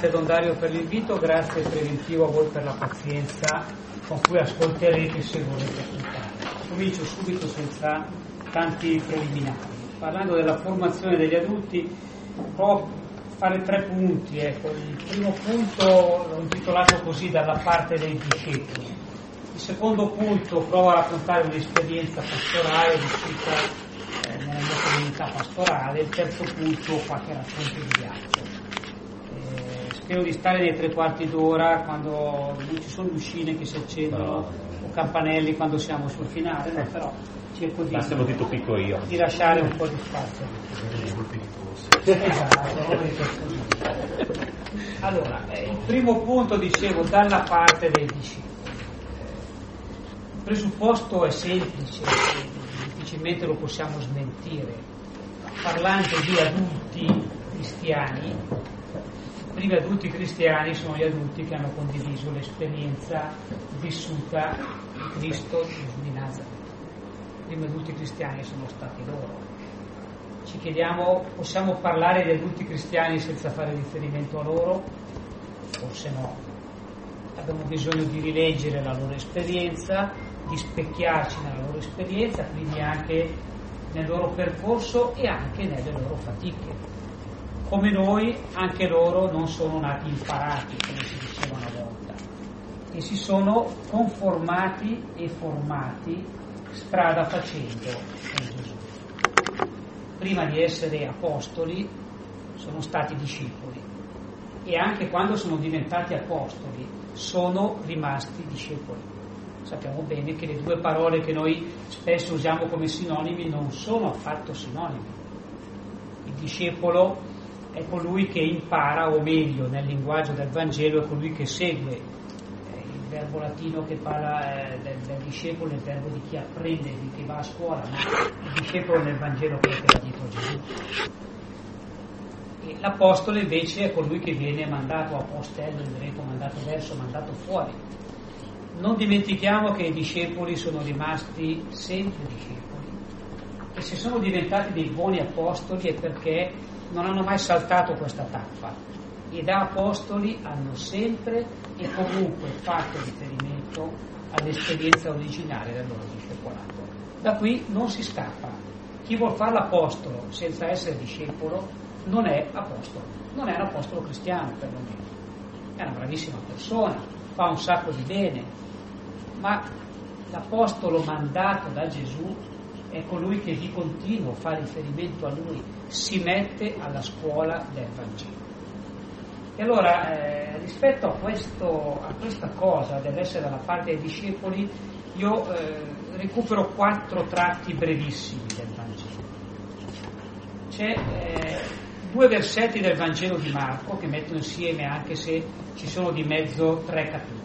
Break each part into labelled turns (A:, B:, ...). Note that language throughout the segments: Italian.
A: grazie a Don Dario per l'invito, grazie preventivo a voi per la pazienza con cui ascolterete se volete ascoltare. Comincio subito senza tanti preliminari. Parlando della formazione degli adulti, provo a fare 3 punti. Ecco. Il primo punto l'ho intitolato così, dalla parte dei discepoli. Il secondo punto, provo a raccontare un'esperienza pastorale vissuta nella mia comunità pastorale. Il terzo punto, qualche racconto di viaggio. Spero di stare nei 3/4 d'ora, quando non ci sono lucine che si accendono o campanelli quando siamo sul finale, no? Però cerco di lasciare un po' di spazio. Esatto. Allora, il primo punto, dicevo, dalla parte dei discepoli. Il presupposto è semplice, difficilmente lo possiamo smentire. Parlando di adulti cristiani, i primi adulti cristiani sono gli adulti che hanno condiviso l'esperienza vissuta di Cristo Gesù di Nazareth. I primi adulti cristiani sono stati loro. Ci chiediamo, possiamo parlare di adulti cristiani senza fare riferimento a loro? Forse no. Abbiamo bisogno di rileggere la loro esperienza, di specchiarci nella loro esperienza, quindi anche nel loro percorso e anche nelle loro fatiche. Come noi, anche loro non sono nati imparati, come si diceva una volta, e si sono conformati e formati strada facendo con Gesù. Prima di essere apostoli sono stati discepoli, e anche quando sono diventati apostoli sono rimasti discepoli. Sappiamo bene che le 2 parole che noi spesso usiamo come sinonimi non sono affatto sinonimi. Il discepolo è colui che impara, o meglio, nel linguaggio del Vangelo, è colui che segue. Il verbo latino che parla del discepolo è il verbo di chi apprende, di chi va a scuola, ma il discepolo nel Vangelo quello che l'ha detto Gesù. E l'apostolo invece è colui che viene mandato, apostello in greco, mandato verso, mandato fuori. Non dimentichiamo che i discepoli sono rimasti sempre discepoli, e se sono diventati dei buoni apostoli è perché non hanno mai saltato questa tappa, e da apostoli hanno sempre e comunque fatto riferimento all'esperienza originale del loro discepolato. Da qui non si scappa. Chi vuol fare l'apostolo senza essere discepolo non è apostolo, non è un apostolo cristiano perlomeno. È una bravissima persona, fa un sacco di bene, ma l'apostolo mandato da Gesù è colui che di continuo fa riferimento a lui, si mette alla scuola del Vangelo. E allora, rispetto a questa cosa dell'essere dalla parte dei discepoli, io recupero 4 tratti brevissimi del Vangelo. C'è 2 versetti del Vangelo di Marco che metto insieme, anche se ci sono di mezzo 3 capitoli.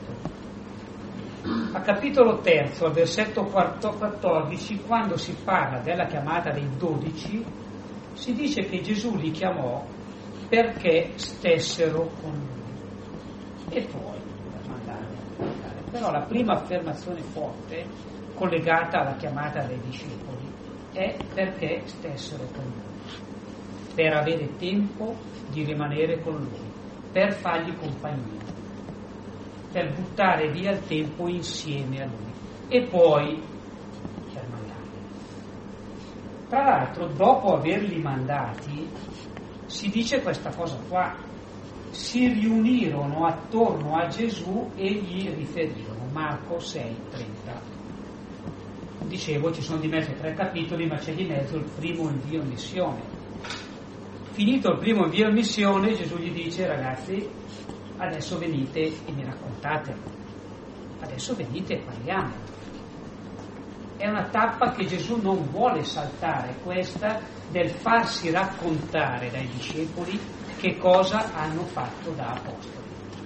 A: A capitolo 3, al versetto 14, quando si parla della chiamata dei 12, si dice che Gesù li chiamò perché stessero con lui, e poi per mandarli. Però la prima affermazione forte collegata alla chiamata dei discepoli è perché stessero con lui, per avere tempo di rimanere con lui, per fargli compagnia, per buttare via il tempo insieme a lui, e poi per mandarli. Tra l'altro, dopo averli mandati, si dice questa cosa qua: si riunirono attorno a Gesù e gli riferirono. Marco 6,30. Dicevo, ci sono di mezzo 3 capitoli, ma c'è di mezzo il primo invio in missione. Finito il primo invio in missione, Gesù gli dice: ragazzi, adesso venite e mi raccontate, adesso venite e parliamo. È una tappa che Gesù non vuole saltare, questa del farsi raccontare dai discepoli che cosa hanno fatto da apostoli.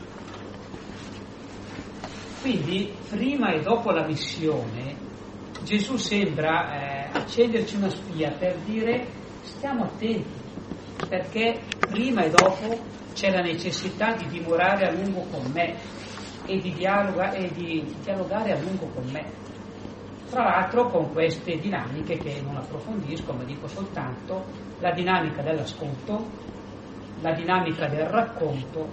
A: Quindi, prima e dopo la missione, Gesù sembra accenderci una spia per dire: stiamo attenti, perché prima e dopo c'è la necessità di dimorare a lungo con me e di dialogare a lungo con me. Tra l'altro con queste dinamiche che non approfondisco, ma dico soltanto la dinamica dell'ascolto, la dinamica del racconto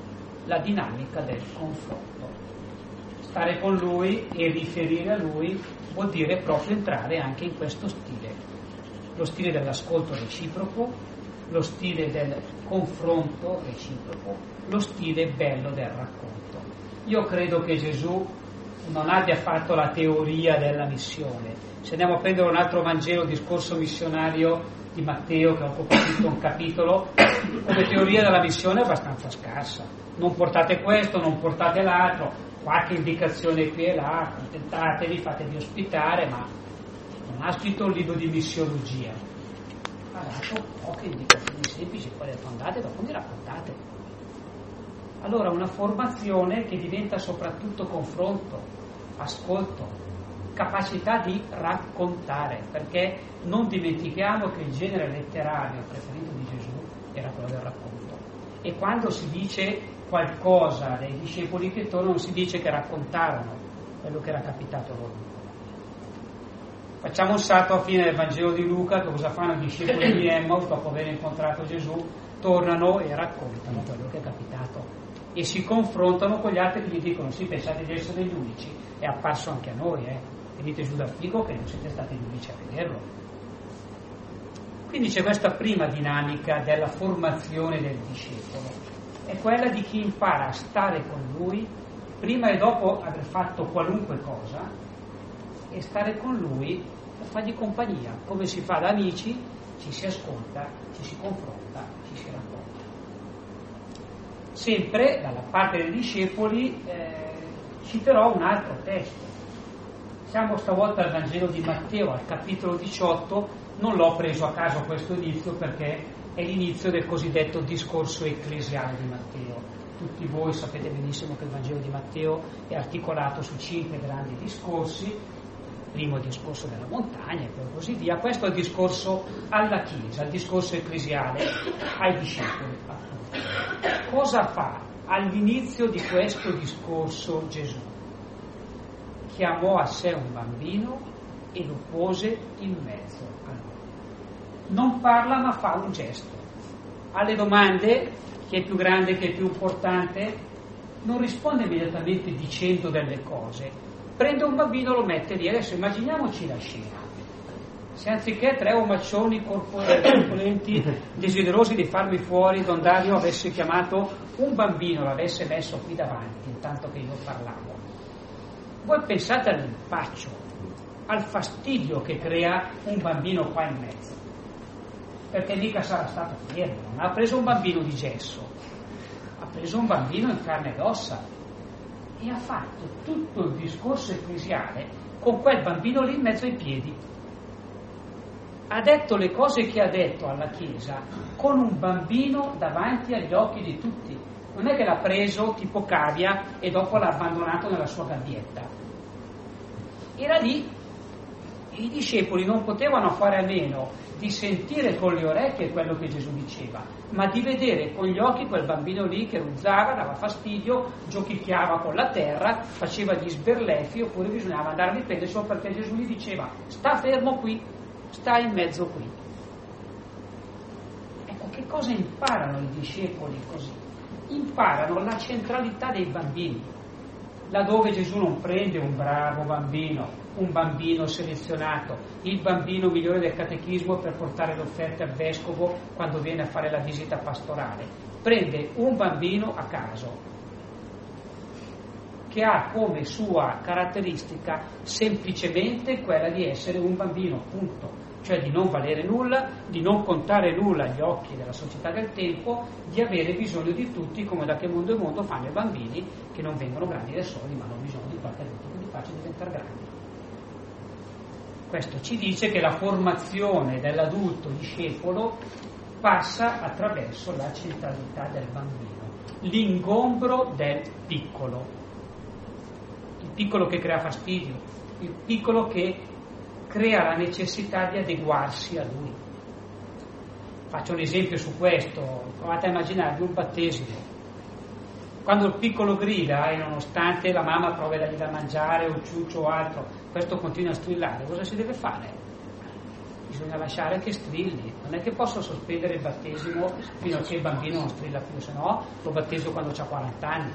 A: la dinamica del confronto. Stare con lui e riferire a lui vuol dire proprio entrare anche in questo stile, lo stile dell'ascolto reciproco, lo stile del confronto reciproco, lo stile bello del racconto. Io credo che Gesù non abbia fatto la teoria della missione. Se andiamo a prendere un altro Vangelo, discorso missionario di Matteo, che occupa tutto un capitolo, come teoria della missione è abbastanza scarsa. Non portate questo, non portate l'altro, qualche indicazione qui e là, accontentatevi, fatevi ospitare, ma non ha scritto un libro di missiologia. Ha dato poche indicazioni semplici, poi le fondate, dopo mi raccontate. Allora una formazione che diventa soprattutto confronto, ascolto, capacità di raccontare, perché non dimentichiamo che il genere letterario preferito di Gesù era quello del racconto. E quando si dice qualcosa dei discepoli che tornano, si dice che raccontarono quello che era capitato loro. Facciamo un salto a fine del Vangelo di Luca, che cosa fanno i discepoli di Emmaus dopo aver incontrato Gesù? Tornano e raccontano quello che è capitato e si confrontano con gli altri che gli dicono: sì, pensate di essere gli unici, è apparso anche a noi, venite giù dal figo che non siete stati gli unici a vederlo. Quindi c'è questa prima dinamica della formazione del discepolo, è quella di chi impara a stare con lui prima e dopo aver fatto qualunque cosa, e stare con lui per fargli compagnia, come si fa da amici, ci si ascolta, ci si confronta, ci si racconta. Sempre dalla parte dei discepoli citerò un altro testo. Siamo stavolta al Vangelo di Matteo, al capitolo 18. Non l'ho preso a caso questo inizio perché è l'inizio del cosiddetto discorso ecclesiale di Matteo. Tutti voi sapete benissimo che il Vangelo di Matteo è articolato su 5 grandi discorsi. Il primo discorso della montagna e poi così via. Questo è il discorso alla Chiesa, il discorso ecclesiale ai discepoli. Cosa fa all'inizio di questo discorso Gesù? Chiamò a sé un bambino e lo pose in mezzo a loro. Non parla ma fa un gesto. Alle domande, chi è più grande, chi è più importante, non risponde immediatamente dicendo delle cose. Prende un bambino, lo mette lì. Adesso immaginiamoci la scena. Se anziché 3 omaccioni corpulenti desiderosi di farmi fuori, Don Dario avesse chiamato un bambino, l'avesse messo qui davanti intanto che io parlavo, voi pensate all'impaccio, al fastidio che crea un bambino qua in mezzo, perché mica sarà stato fermo, non ha preso un bambino di gesso, ha preso un bambino in carne ed ossa e ha fatto tutto il discorso ecclesiale con quel bambino lì in mezzo ai piedi. Ha detto le cose che ha detto alla Chiesa con un bambino davanti agli occhi di tutti. Non è che l'ha preso tipo cavia e dopo l'ha abbandonato nella sua gabbietta. Era lì. I discepoli non potevano fare a meno di sentire con le orecchie quello che Gesù diceva, ma di vedere con gli occhi quel bambino lì che ruzzava, dava fastidio, giochicchiava con la terra, faceva gli sberleffi, oppure bisognava andare a riprenderselo perché Gesù gli diceva: sta fermo qui, sta in mezzo qui. Ecco, che cosa imparano i discepoli così? Imparano la centralità dei bambini, laddove Gesù non prende un bravo bambino, un bambino selezionato, il bambino migliore del catechismo per portare le offerte al vescovo quando viene a fare la visita pastorale. Prende un bambino a caso, che ha come sua caratteristica semplicemente quella di essere un bambino, punto. Cioè di non valere nulla, di non contare nulla agli occhi della società del tempo, di avere bisogno di tutti, come da che mondo e mondo fanno i bambini che non vengono grandi da soli, ma hanno bisogno di qualche aiuto che li faccia diventare grandi. Questo ci dice che la formazione dell'adulto discepolo passa attraverso la centralità del bambino, l'ingombro del piccolo, il piccolo che crea fastidio, il piccolo che crea la necessità di adeguarsi a lui. Faccio un esempio su questo, provate a immaginarvi un battesimo. Quando il piccolo grida e nonostante la mamma provi a dargli da mangiare o ciuccio o altro, questo continua a strillare, cosa si deve fare? bisogna lasciare che strilli, non è che posso sospendere il battesimo fino a che il bambino non strilla più, se no lo battezzo quando ha 40 anni.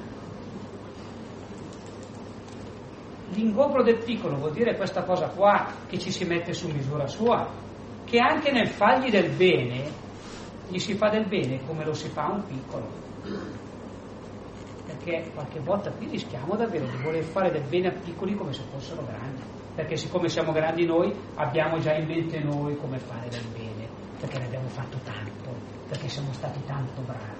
A: L'ingombro del piccolo vuol dire questa cosa qua, che ci si mette su misura sua, che anche nel fargli del bene, gli si fa del bene come lo si fa a un piccolo, perché qualche volta qui rischiamo davvero di voler fare del bene a piccoli come se fossero grandi, perché siccome siamo grandi noi abbiamo già in mente noi come fare del bene, perché ne abbiamo fatto tanto, perché siamo stati tanto bravi.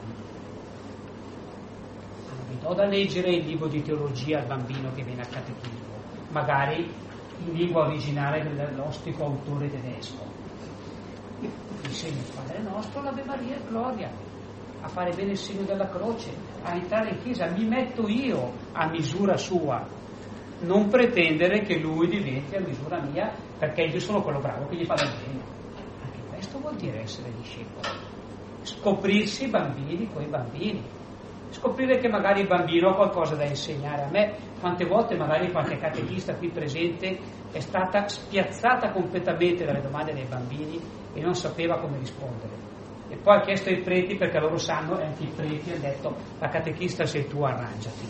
A: Vi do da leggere il libro di teologia al bambino che viene a catechismo, magari in lingua originale dell'ostico autore tedesco. Io insegno il Padre Nostro, l'Ave Maria e Gloria, a fare bene il segno della croce, a entrare in chiesa, mi metto io a misura sua, non pretendere che lui diventi a misura mia perché io sono quello bravo che gli fa del bene. Anche questo vuol dire essere discepoli, scoprirsi bambini coi bambini, scoprire che magari il bambino ha qualcosa da insegnare a me. Quante volte magari qualche catechista qui presente è stata spiazzata completamente dalle domande dei bambini e non sapeva come rispondere, e poi ha chiesto ai preti, perché loro sanno, e anche i preti hanno detto: la catechista sei tu, arrangiati.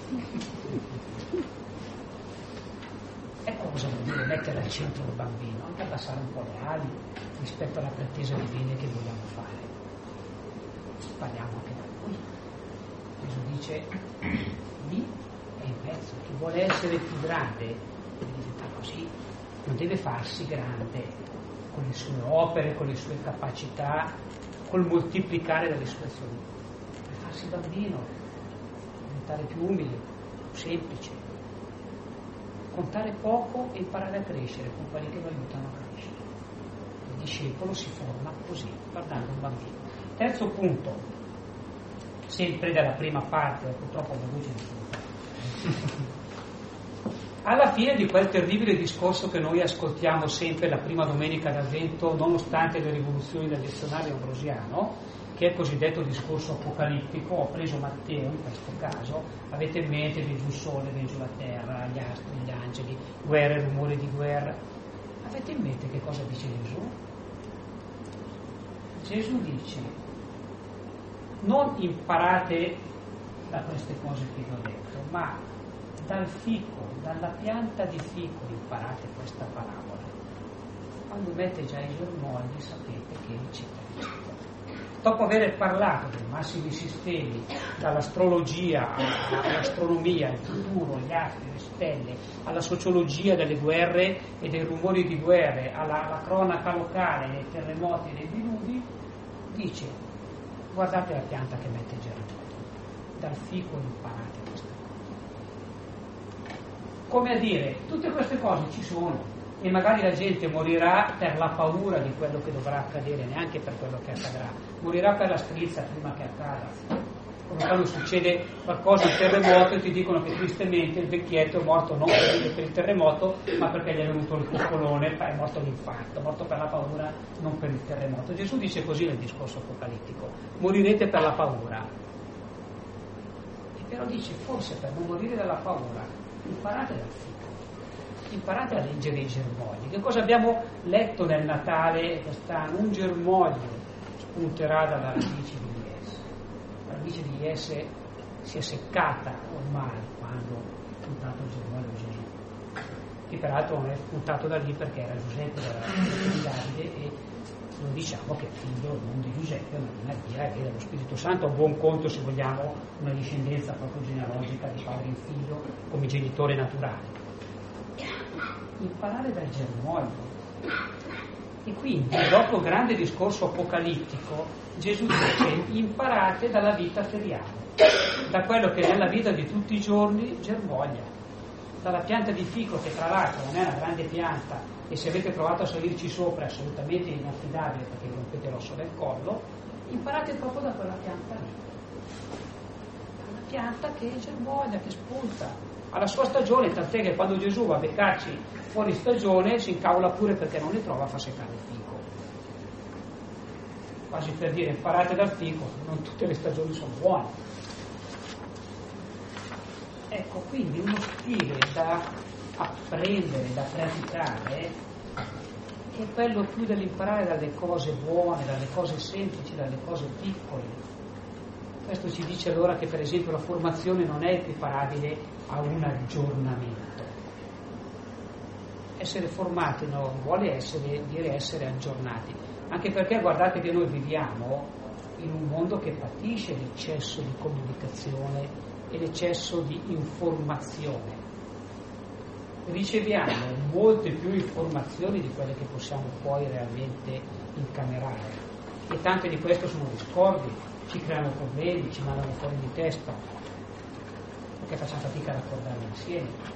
A: Ecco cosa vuol dire mettere al centro il bambino, anche abbassare un po' le ali rispetto alla pretesa di bene che vogliamo fare. Parliamo anche da noi. Gesù dice: lì è in mezzo, chi vuole essere più grande deve diventare così, non deve farsi grande con le sue opere, con le sue capacità, col moltiplicare delle sue azioni, deve farsi bambino, diventare più umile, più semplice, contare poco e imparare a crescere con quelli che lo aiutano a crescere. Il discepolo si forma così, guardando un bambino. Terzo punto, sempre dalla prima parte, purtroppo la luce di tutto. Alla fine di quel terribile discorso che noi ascoltiamo sempre la prima domenica d'Avvento, nonostante le rivoluzioni del dizionario ambrosiano, che è il cosiddetto discorso apocalittico, ho preso Matteo in questo caso, avete in mente viene giù il sole, viene giù la terra, gli astri, gli angeli, guerre, rumore di guerra. Avete in mente che cosa dice Gesù? Gesù dice: non imparate da queste cose che vi ho detto, ma dal fico, dalla pianta di fico imparate questa parabola. Quando mette già i germogli sapete che eccetera. Dopo aver parlato dei massimi sistemi, dall'astrologia all'astronomia, il futuro, gli astri, le stelle, alla sociologia delle guerre e dei rumori di guerre, alla cronaca locale, dei terremoti e dei diluvi, dice: guardate la pianta che mette il germoglio, dal fico imparate questa cosa. Come a dire, tutte queste cose ci sono, e magari la gente morirà per la paura di quello che dovrà accadere, neanche per quello che accadrà, morirà per la strizza prima che accada. Come quando succede qualcosa, un terremoto, e ti dicono che tristemente il vecchietto è morto non per il terremoto, ma perché gli è venuto il coscolone, è morto l'infarto, è morto per la paura, non per il terremoto. Gesù dice così nel discorso apocalittico: morirete per la paura. E però dice: forse per non morire dalla paura imparate dal fico, imparate a leggere i germogli. Che cosa abbiamo letto nel Natale quest'anno? Un germoglio spunterà dalla radice di Iese. La radice di Iese si è seccata ormai quando ha spuntato il germoglio di Gesù, che peraltro non è spuntato da lì perché era Giuseppe della radice di Davide, e noi diciamo che è figlio non di Giuseppe ma di Maria e dello Spirito Santo, a buon conto, se vogliamo, una discendenza proprio genealogica di padre in figlio come genitore naturale. Imparare dal germoglio. E quindi, dopo il grande discorso apocalittico, Gesù dice: imparate dalla vita feriale, da quello che nella vita di tutti i giorni germoglia, dalla pianta di fico, che tra l'altro non è una grande pianta, e se avete provato a salirci sopra è assolutamente inaffidabile perché rompete l'osso del collo. Imparate proprio da quella pianta lì, una pianta che germoglia, che spunta, ha la sua stagione, tant'è che quando Gesù va a beccarci fuori stagione si incavola pure perché non ne trova, fa seccare il fico, quasi per dire: imparate dal fico, non tutte le stagioni sono buone. Ecco, quindi uno stile da apprendere, da praticare, è quello più dell'imparare dalle cose buone, dalle cose semplici, dalle cose piccole. Questo ci dice allora che per esempio la formazione non è equiparabile a un aggiornamento. Essere formati non vuole dire essere aggiornati, anche perché guardate che noi viviamo in un mondo che patisce l'eccesso di comunicazione e l'eccesso di informazione. Riceviamo molte più informazioni di quelle che possiamo poi realmente incamerare, e tante di queste sono discordi, ci creano problemi, ci mandano fuori di testa, perché facciamo fatica a raccordarle insieme.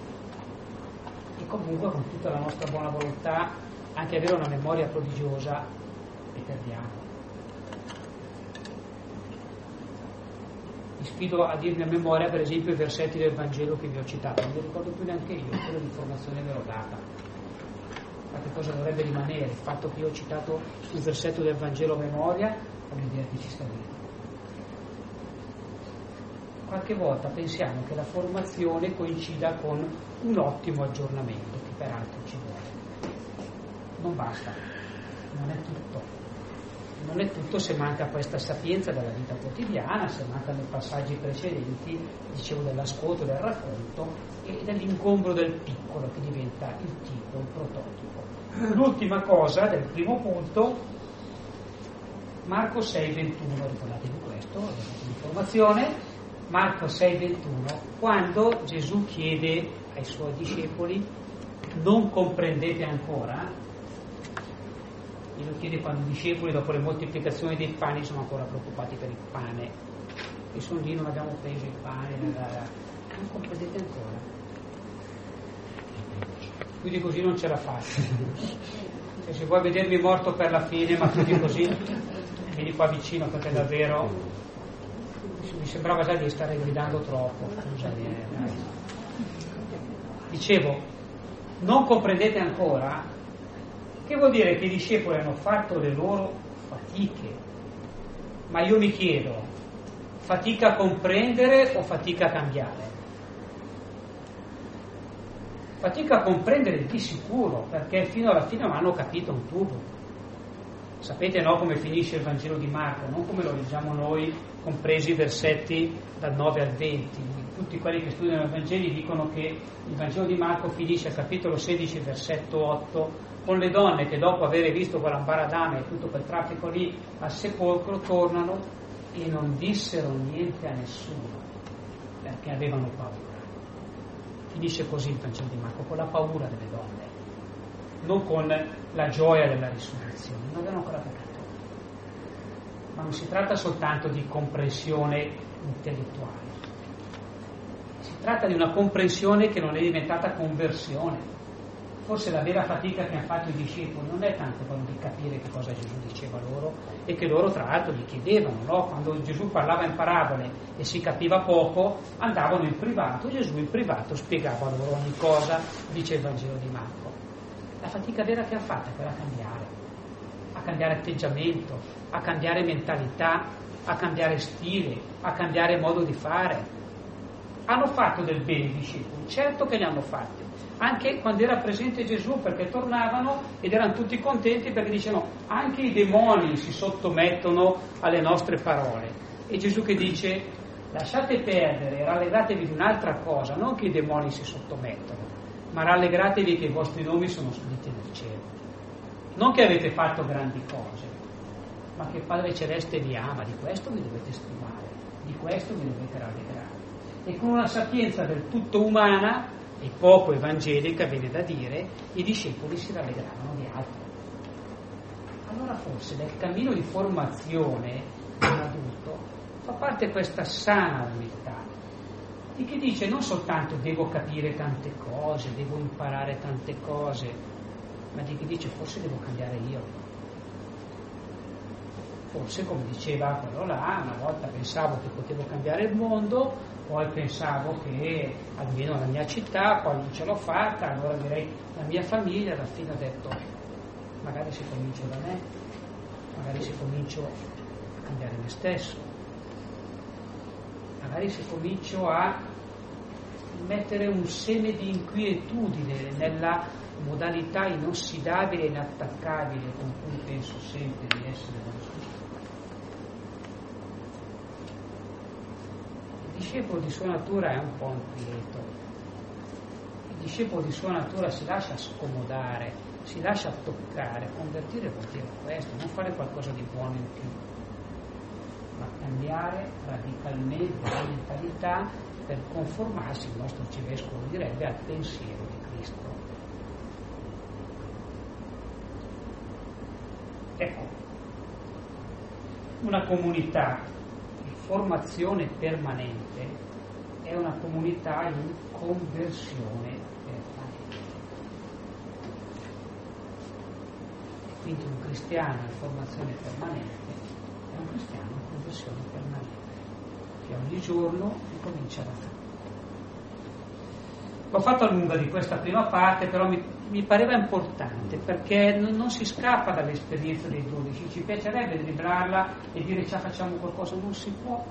A: E comunque con tutta la nostra buona volontà, anche avere una memoria prodigiosa, li perdiamo. Vi sfido a dirmi a memoria per esempio i versetti del Vangelo che vi ho citato, non li ricordo più neanche io, quello di informazione ve l'ho data. Ma che cosa dovrebbe rimanere? Il fatto che io ho citato un versetto del Vangelo a memoria o l'idea che ci sta dentro. Qualche volta pensiamo che la formazione coincida con un ottimo aggiornamento, che peraltro ci vuole. Non basta, non è tutto. Non è tutto se manca questa sapienza della vita quotidiana, se mancano i passaggi precedenti, dicevo, dell'ascolto, del racconto e dell'ingombro del piccolo che diventa il tipo, il prototipo. L'ultima cosa del primo punto, Marco 6,21, ricordatevi questo, l'informazione. Marco 6,21, quando Gesù chiede ai suoi discepoli: non comprendete ancora? Glielo chiede quando i discepoli, dopo le moltiplicazioni dei pani, sono ancora preoccupati per il pane, e sono lì, non abbiamo preso il pane, non comprendete ancora? Più di così non ce la faccio. Se vuoi vedermi morto per la fine, ma più di così vieni qua vicino, perché davvero mi sembrava già di stare gridando troppo. Dicevo, non comprendete ancora? Che vuol dire che i discepoli hanno fatto le loro fatiche, ma io mi chiedo, fatica a comprendere o fatica a cambiare? Fatica a comprendere di sicuro, perché fino alla fine non hanno capito un tubo. Sapete, no, come finisce il Vangelo di Marco, non come lo leggiamo noi, compresi i versetti dal 9 al 20. Tutti quelli che studiano i Vangeli dicono che il Vangelo di Marco finisce al capitolo 16, versetto 8, con le donne che dopo aver visto quell'ambaradame e tutto quel traffico lì al sepolcro tornano e non dissero niente a nessuno, perché avevano paura. Finisce così il Vangelo di Marco, con la paura delle donne, non con la gioia della risurrezione. Non avevano ancora peccato. Ma non si tratta soltanto di comprensione intellettuale, si tratta di una comprensione che non è diventata conversione. Forse la vera fatica che hanno fatto i discepoli non è tanto quello di capire che cosa Gesù diceva loro, e che loro tra l'altro gli chiedevano, no? Quando Gesù parlava in parabole e si capiva poco, andavano in privato, Gesù in privato spiegava loro ogni cosa, dice il Vangelo di Marco. La fatica vera che ha fatto è quella a cambiare atteggiamento, a cambiare mentalità, a cambiare stile, a cambiare modo di fare. Hanno fatto del bene i discepoli, certo che li hanno fatti, anche quando era presente Gesù, perché tornavano ed erano tutti contenti, perché dicevano anche i demoni si sottomettono alle nostre parole. E Gesù che dice: lasciate perdere, rallegratevi di un'altra cosa, non che i demoni si sottomettono, ma rallegratevi che i vostri nomi sono scritti nel cielo. Non che avete fatto grandi cose, ma che il Padre Celeste vi ama, di questo vi dovete stimare, di questo vi dovete rallegrare. E con una sapienza del tutto umana e poco evangelica, viene da dire, i discepoli si rallegravano di altro. Allora forse del cammino di formazione di un adulto fa parte questa sana umiltà, di chi dice non soltanto devo capire tante cose, devo imparare tante cose, ma di chi dice forse devo cambiare io. Forse, come diceva quello là, una volta pensavo che potevo cambiare il mondo, poi pensavo che almeno la mia città, poi non ce l'ho fatta, allora direi la mia famiglia. Alla fine ho detto magari se comincio da me, magari se comincio a cambiare me stesso, magari se comincio a mettere un seme di inquietudine nella modalità inossidabile e inattaccabile con cui penso sempre di essere dello Spirito. Il discepolo di sua natura è un po' inquieto. Il discepolo di sua natura si lascia scomodare, si lascia toccare. Convertire vuol dire questo, non fare qualcosa di buono in più, ma cambiare radicalmente la mentalità per conformarsi, il nostro arcivescovo direbbe, al pensiero di Cristo. Ecco, una comunità di formazione permanente è una comunità in conversione permanente. E quindi un cristiano in formazione permanente è un cristiano in conversione permanente, che ogni giorno ricomincia da capo. L'ho fatto a lunga di questa prima parte, però mi pareva importante, perché non si scappa dall'esperienza dei 12, ci piacerebbe dribblarla e dire ciao facciamo qualcosa, non si può,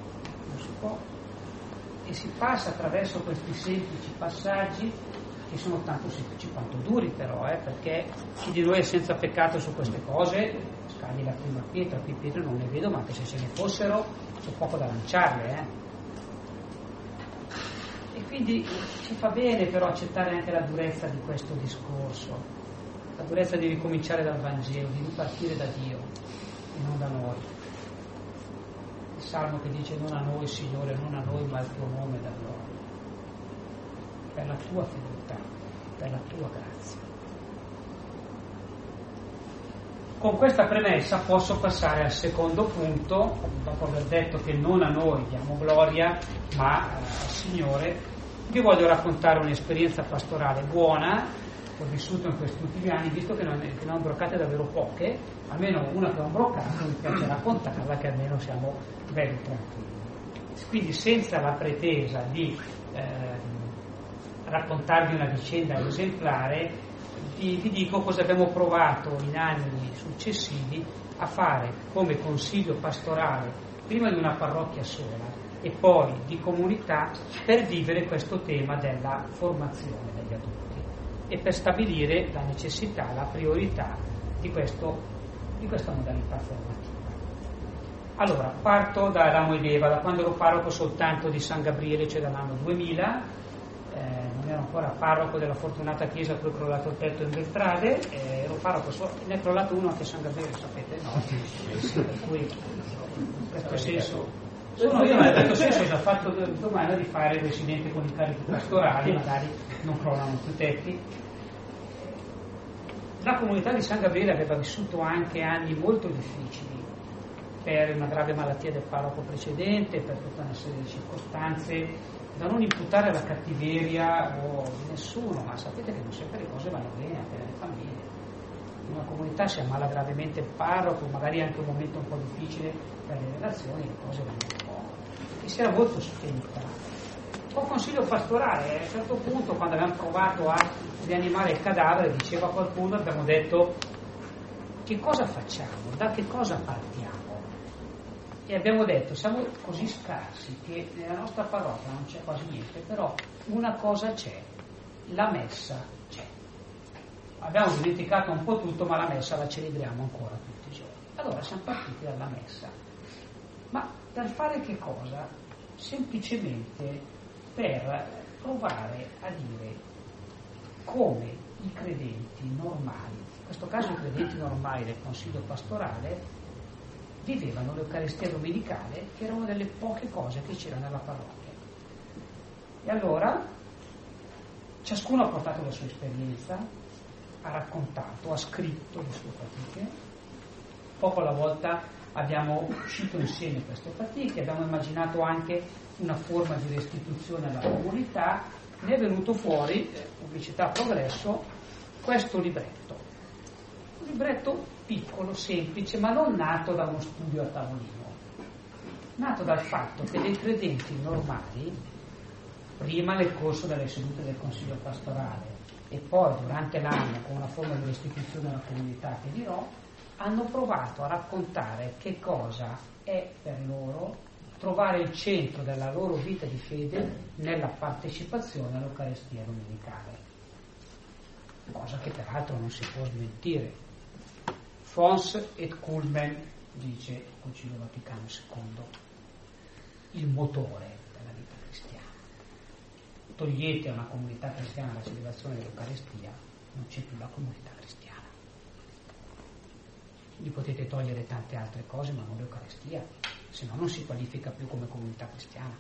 A: e si passa attraverso questi semplici passaggi che sono tanto semplici quanto duri però, perché chi di noi è senza peccato su queste cose scagli la prima pietra, qui pietre non ne vedo, ma anche se ce ne fossero c'è poco da lanciarle, E quindi ci fa bene però accettare anche la durezza di questo discorso, la durezza di ricominciare dal Vangelo, di ripartire da Dio e non da noi. Il Salmo che dice non a noi Signore, non a noi ma al tuo nome da gloria, per la tua fedeltà, per la tua grazia. Con questa premessa posso passare al secondo punto, dopo aver detto che non a noi diamo gloria, ma al Signore. Vi voglio raccontare un'esperienza pastorale buona che ho vissuto in questi ultimi anni, visto che ne ho imbroccate davvero poche, almeno una che ho imbroccato, mi piace raccontarla, che almeno siamo belli tranquilli. Quindi senza la pretesa di raccontarvi una vicenda esemplare, vi dico cosa abbiamo provato in anni successivi a fare come consiglio pastorale, prima di una parrocchia sola e poi di comunità, per vivere questo tema della formazione degli adulti e per stabilire la necessità, la priorità di questa modalità formativa. Allora, parto da Adamo ed Eva, da quando ero parroco soltanto di San Gabriele, cioè dall'anno 2000. Non ero ancora parroco della fortunata chiesa a cui è crollato il tetto in Beltrade, ero parroco ne è crollato uno anche a San Gabriele, sapete, no? Per cui in questo senso sono io, ma in questo senso ho già fatto domani di fare il residente con i carichi pastorali, magari non crollano più tetti. La comunità di San Gabriele aveva vissuto anche anni molto difficili per una grave malattia del parroco precedente, per tutta una serie di circostanze da non imputare alla cattiveria o di nessuno, ma sapete che non sempre le cose vanno bene anche nelle famiglie. In una comunità si ammala gravemente il parroco, magari anche un momento un po' difficile per le relazioni, le cose vanno un po'. E si era molto spenta. Un consiglio pastorale, a un certo punto, quando abbiamo provato a rianimare il cadavere, diceva qualcuno, abbiamo detto: che cosa facciamo? Da che cosa partiamo? E abbiamo detto, siamo così scarsi che nella nostra parrocchia non c'è quasi niente, però una cosa c'è, la messa c'è. Abbiamo dimenticato un po' tutto, ma la messa la celebriamo ancora tutti i giorni. Allora siamo partiti dalla messa. Ma per fare che cosa? Semplicemente per provare a dire come i credenti normali, in questo caso i credenti normali del Consiglio pastorale, vivevano l'Eucaristia domenicale, che era una delle poche cose che c'era nella parrocchia. E allora ciascuno ha portato la sua esperienza, ha raccontato, ha scritto le sue fatiche. Poco alla volta abbiamo uscito insieme queste fatiche, abbiamo immaginato anche una forma di restituzione alla comunità. Ne è venuto fuori, pubblicità progresso, questo libretto. Un libretto piccolo, semplice, ma non nato da uno studio a tavolino, nato dal fatto che dei credenti normali, prima nel corso delle sedute del Consiglio pastorale e poi durante l'anno con una forma di restituzione alla comunità che dirò, hanno provato a raccontare che cosa è per loro trovare il centro della loro vita di fede nella partecipazione all'Eucaristia domenicale, cosa che peraltro non si può smentire. Fons et culmen, dice il Concilio Vaticano II, il motore della vita cristiana. Togliete a una comunità cristiana la celebrazione dell'Eucaristia, non c'è più la comunità cristiana. Gli potete togliere tante altre cose, ma non l'Eucaristia, se no non si qualifica più come comunità cristiana.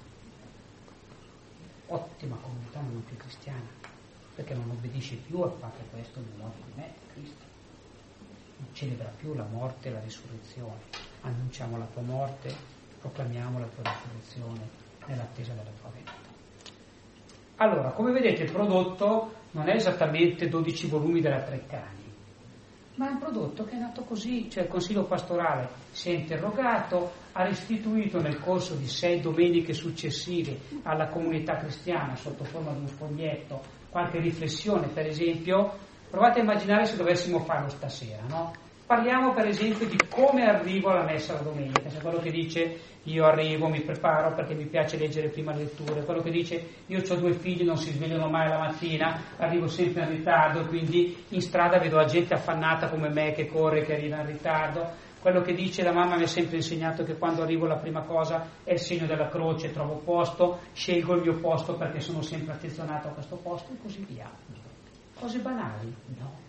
A: Ottima comunità, ma non più cristiana, perché non obbedisce più al Padre questo nel modo di me, Cristo. Non celebra più la morte e la risurrezione. Annunciamo la tua morte, proclamiamo la tua risurrezione nell'attesa della tua venuta. Allora, come vedete, il prodotto non è esattamente 12 volumi della Treccani, ma è un prodotto che è nato così, cioè il Consiglio Pastorale si è interrogato, ha restituito nel corso di 6 domeniche successive alla comunità cristiana, sotto forma di un foglietto, qualche riflessione. Per esempio, provate a immaginare se dovessimo farlo stasera, no? Parliamo per esempio di come arrivo alla messa la domenica, cioè quello che dice io arrivo, mi preparo perché mi piace leggere prima le letture, quello che dice io ho 2 figli, non si svegliano mai la mattina, arrivo sempre in ritardo, quindi in strada vedo la gente affannata come me che corre, che arriva in ritardo, quello che dice la mamma mi ha sempre insegnato che quando arrivo la prima cosa è il segno della croce, trovo posto, scelgo il mio posto perché sono sempre affezionato a questo posto e così via. Cose banali? No.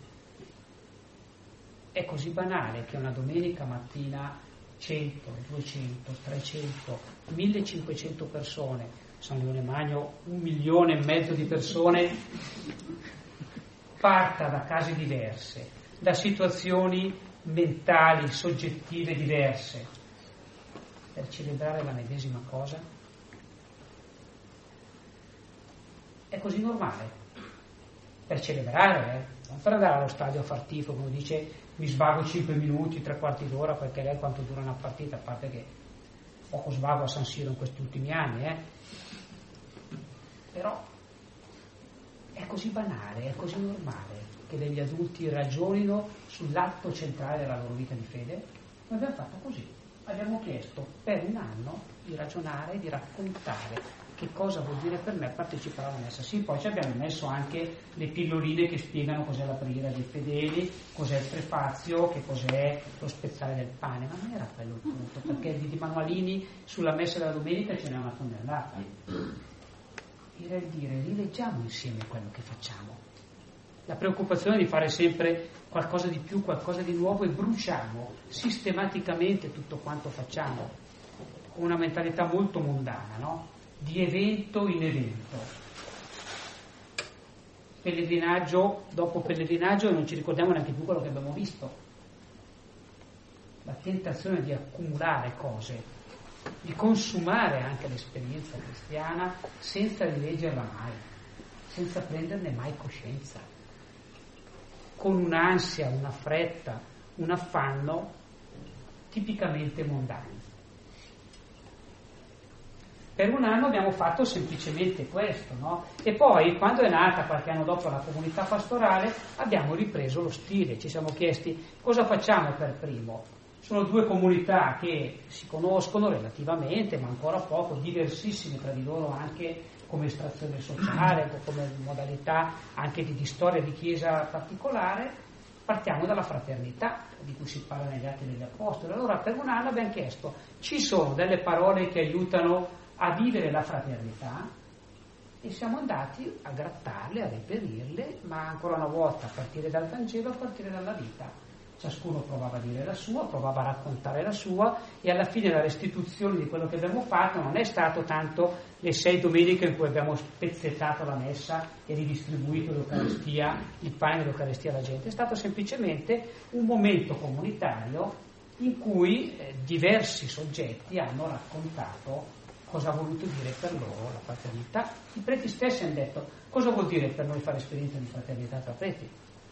A: È così banale che una domenica mattina 100, 200, 300, 1500 persone, San Leone Magno 1,5 milioni di persone, parta da case diverse, da situazioni mentali, soggettive diverse, per celebrare la medesima cosa. È così normale. Per celebrare, non per andare allo stadio a far tifo, come dice mi svago 5 minuti, 3/4 d'ora, perché lei quanto dura una partita, a parte che poco svago a San Siro in questi ultimi anni, però è così banale, è così normale che degli adulti ragionino sull'atto centrale della loro vita di fede. Noi abbiamo fatto così, abbiamo chiesto per un anno di ragionare, di raccontare che cosa vuol dire per me partecipare alla messa. Sì, poi ci abbiamo messo anche le pilloline che spiegano cos'è la preghiera dei fedeli, cos'è il prefazio, che cos'è lo spezzare del pane, ma non era quello il punto, perché di manualini sulla messa della domenica ce n'è una tonnellata. Era il dire, rileggiamo insieme quello che facciamo. La preoccupazione di fare sempre qualcosa di più, qualcosa di nuovo, e bruciamo sistematicamente tutto quanto facciamo, con una mentalità molto mondana, no? Di evento in evento, pellegrinaggio dopo pellegrinaggio, e non ci ricordiamo neanche più quello che abbiamo visto. La tentazione di accumulare cose, di consumare anche l'esperienza cristiana senza rileggerla mai, senza prenderne mai coscienza, con un'ansia, una fretta, un affanno tipicamente mondani. Per un anno abbiamo fatto semplicemente questo, no? E poi, quando è nata qualche anno dopo la comunità pastorale, abbiamo ripreso lo stile, ci siamo chiesti cosa facciamo per primo. Sono 2 comunità che si conoscono relativamente, ma ancora poco, diversissime tra di loro anche come estrazione sociale, come modalità anche di storia di chiesa particolare. Partiamo dalla fraternità, di cui si parla negli Atti degli Apostoli. Allora, per un anno abbiamo chiesto, ci sono delle parole che aiutano a vivere la fraternità, e siamo andati a grattarle, a reperirle, ma ancora una volta a partire dal Vangelo, a partire dalla vita. Ciascuno provava a dire la sua, provava a raccontare la sua, e alla fine la restituzione di quello che abbiamo fatto non è stato tanto le 6 domeniche in cui abbiamo spezzettato la messa e ridistribuito l'Eucaristia, il pane dell'Eucaristia alla gente, è stato semplicemente un momento comunitario in cui diversi soggetti hanno raccontato cosa ha voluto dire per loro la fraternità. I preti stessi hanno detto cosa vuol dire per noi fare esperienza di fraternità tra preti.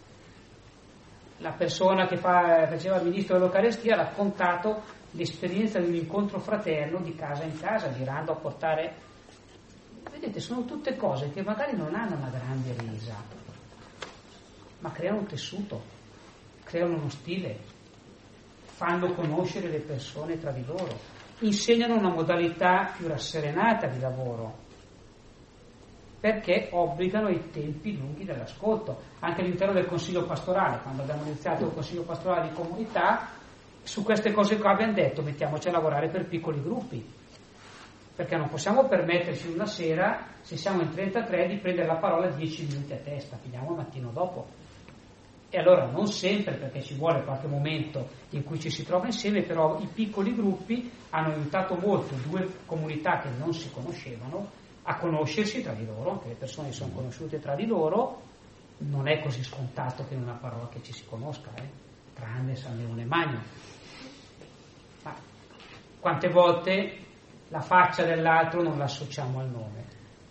A: La persona che faceva il ministro dell'Eucaristia ha raccontato l'esperienza di un incontro fraterno di casa in casa, girando a portare. Vedete, sono tutte cose che magari non hanno una grande resa, ma creano un tessuto, creano uno stile, fanno conoscere le persone tra di loro, insegnano una modalità più rasserenata di lavoro, perché obbligano i tempi lunghi dell'ascolto. Anche all'interno del consiglio pastorale, quando abbiamo iniziato il consiglio pastorale di comunità, su queste cose qua abbiamo detto mettiamoci a lavorare per piccoli gruppi, perché non possiamo permetterci una sera, se siamo in 33, di prendere la parola 10 minuti a testa, finiamo il mattino dopo. E allora non sempre, perché ci vuole qualche momento in cui ci si trova insieme, però i piccoli gruppi hanno aiutato molto due comunità che non si conoscevano a conoscersi tra di loro. Anche le persone sono conosciute tra di loro, non è così scontato che in una parola che ci si conosca, tranne San Leone Magno. Ma quante volte la faccia dell'altro non la associamo al nome?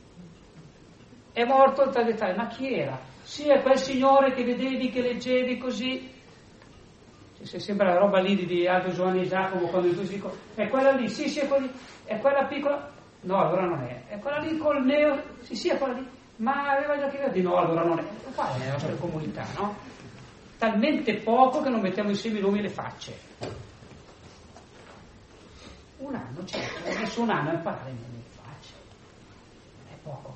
A: È morto il tal dettaglio, ma chi era? Sì, è quel signore che vedevi, che leggevi così. Se sembra la roba lì di Aldo, Giovanni e Giacomo, quando tu dico, è quella lì, sì, è quella lì, è quella piccola. No, allora non è quella lì col neo, sì, è quella lì, ma aveva già chiesto di no, allora non è. Qua è la nostra comunità, no? Talmente poco che non mettiamo insieme i nomi e le facce. Un anno, certo, ho messo un anno a imparare i nomi e le facce. È poco.